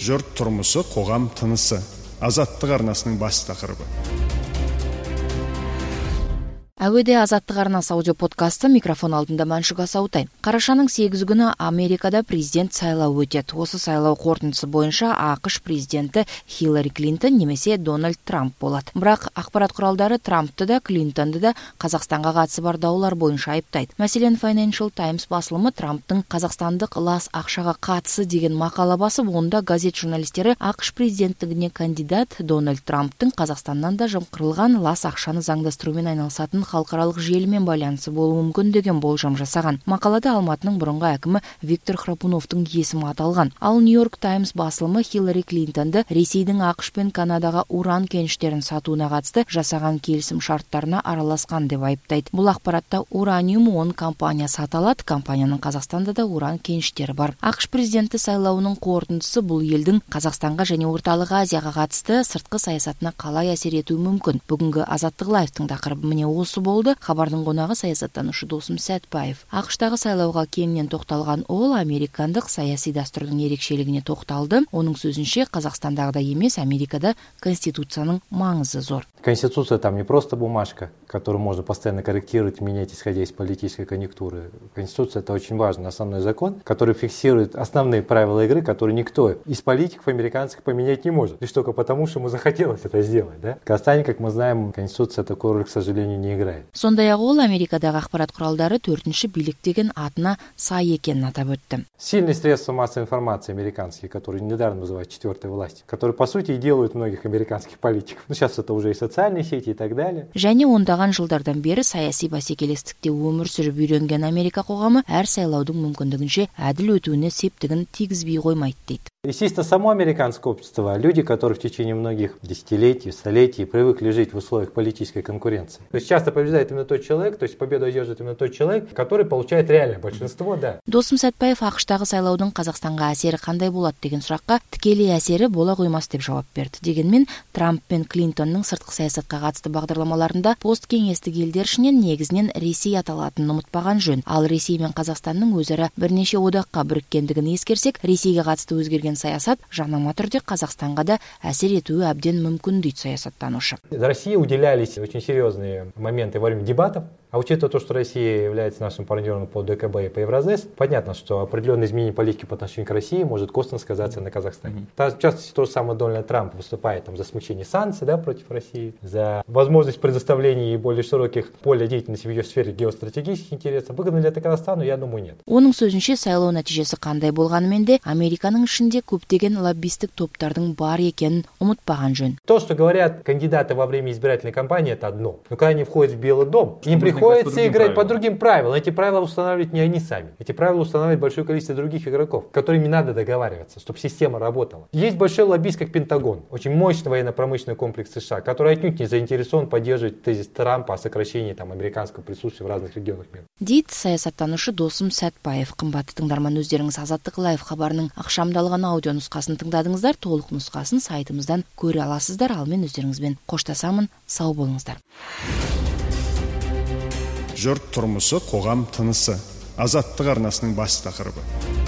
Жұрт тұрмысы, қоғам тынысы. Азаттық арнасының бас тақырыбы. Әуеде Азаттық арнасы аудио подкасты, микрофон алдында Мәншүк Асаутай. Қарашаның 8 күні Америкада президент сайлауы өтеді. Осы сайлау қорытындысы бойынша ақш президенті Хиллари Клинтон немесе Дональд Трамп болады. Бірақ ақпарат құралдары Трампты да, Клинтонды да Қазақстанға қатысы бар даулар бойынша айыптайды. Мәселен, Financial Times басылымы Трамптың қазақстандық лас ақшаға қатысы деген мақала басып, онда газет журналистері ақш президенттігіне кандидат Дональд Трамптың Қазақстаннан да жымқырылған лас ақшаны заңдастырумен айналысатын халықаралық желімен байланысы болуы мүмкін деген болжам жасаған. Мақалада Алматының бұрынғы әкімі Виктор Храпуновтың есімі аталған. Ал Нью-Йорк Таймс басылымы Хиллари Клинтонды Ресейдің ақш пен Канадаға уран кеніштерін сатуына қатысты жасаған келісім шарттарына араласқан деп айыптайды. Бұл ақпаратта Ураниум 10 компаниясы аталады. Компанияның Қазақстанда да уран кеніштері бар. ақш президенті сайлауының қорытындысы бұл елдің Қазақстанға және Орталық Азияға қатысты сыртқы саясатына қалай әсер етуі мүмкін. Бүгінгі Азаттық лайфтың тақырыбы міне осы болды. Хабардың қонағы саясаттанушы Досым Сәтбаев. ақштағы сайлауға кеңінен тоқталған ол американдық саяси дәстүрдің ерекшелігіне тоқталды. Оның сөзінше, Қазақстандағыда емес, Америкада конституцияның маңызы зор. Конституция там не просто бумажка, которую можно постоянно корректировать, менять, исходя из политической конъюнктуры. Конституция — это очень важный основной закон, который фиксирует основные правила игры, которые никто из политиков американских поменять не может. Лишь только потому, что ему захотелось это сделать. Да? В Казахстане, как мы знаем, Конституция такую роль, к сожалению, не играет. Сондай-ақ ол Америкадағы ақпарат құралдары 4-ші билік деген атына сай екенін атап өтті. Сильные средства массовой информации американские, которые недавно называют четвертой властью, которые, по сути, и делают многих американских политиков. Ну, сейчас это уже и социальные сети и так далее. Және ондаған жылдардан бері саяси бәсекелестікте өмір сүріп үйренген Америка қоғамы әр сайлаудың мүмкіндігінше әділ өтуіне септігін тигізбей қоймайды дейді. Естественно, само американское общество, люди, которые в течение многих десятилетий, столетий привыкли жить в условиях политической конкуренции. То есть часто побеждает именно тот человек, то есть победу одерживает именно тот человек, который получает реальное большинство, да. Досым Сәтбаев ақштағы сайлаудың Қазақстанға әсері қандай болады деген сұраққа тікелей әсері бола қоймас деп жауап берді. Дегенмен, Трамп пен Клинтонның сыртқы саясатқа қатысты бағдарламаларында посткеңестік елдер ішінен негізінен Ресей аталатынын ұмытпаған жөн. Ал Ресей мен Қазақстанның өзара бірнеше одаққа біріккендігін ескерсек, Ресейге қатысты өзгерген саясат жанама түрде Қазақстанға да әсер етуі әбден мүмкін дейді саясаттанушы. России уделялись очень серьезные моменты во время дебатов. А учитывая то, что Россия является нашим партнером по ДКБ и по Евразес, понятно, что определенное изменение политики по отношению к России может косвенно сказаться на Казахстане. В частности, тот же самый Дональд Трамп выступает за смягчение санкций, да, против России, за возможность предоставления ей более широких полей деятельности в ее сфере геостратегических интересов. Выгодно ли это Казахстану? Я думаю, нет. Оның сөзінше, сайлау нәтижесі қандай болғанымен де Американың ішінде көптеген лоббистік топтардың бар екенін ұмытпаған жөн. То, что говорят кандидаты во время избирательной кампании, это одно. Но когда они входят в Белый дом, им приходится играть по другим правилам. Эти правила устанавливают не они сами. Эти правила устанавливает большое количество других игроков, с которыми надо договариваться, чтобы система работала. Есть большой лоббист, как Пентагон, очень мощный военно-промышленный комплекс США, который отнюдь не заинтересован поддерживать тезис Трампа о сокращении американского присутствия в разных регионах мира. Дейді саясаттанушы Досым Сәтбаев. Қымбатты тыңдарман, өздеріңіз Азаттық лайф хабарының ақшамдалған аудио нұсқасын тыңдадыңыздар. Толық нұсқасын сайтымыздан көре аласыздар. Ал мен өздеріңізбен қоштасамын. Сау болыңыздар. Жұрт тұрмысы, қоғам тынысы. Азаттық арнасының бас тақырыбы.